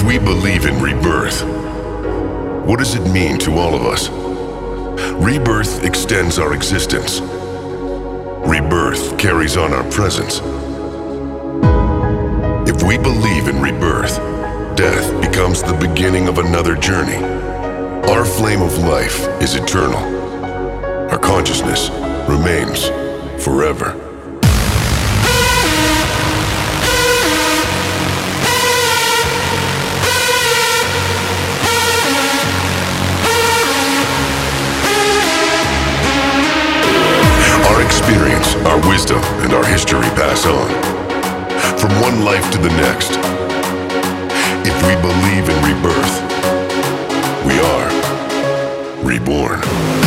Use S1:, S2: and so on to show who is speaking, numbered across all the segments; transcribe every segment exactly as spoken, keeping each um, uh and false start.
S1: we believe in rebirth, what does it mean to all of us? Rebirth extends our existence. Rebirth carries on our presence. If we believe in rebirth, death becomes the beginning of another journey. Our flame of life is eternal. Our consciousness remains forever. Our experience, our wisdom, and our history pass on from one life to the next. If we believe in rebirth, we are reborn.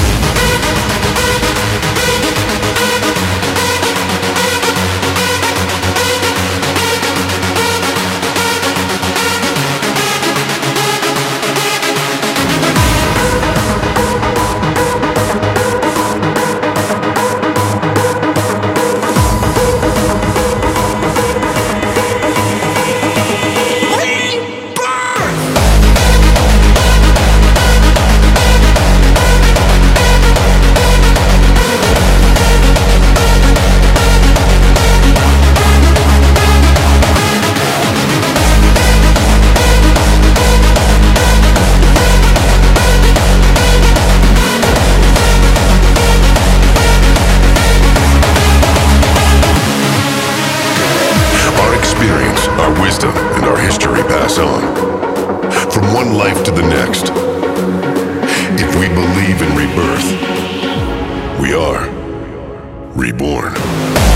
S1: Our wisdom and our history pass on from one life to the next. If we believe in rebirth, we are reborn.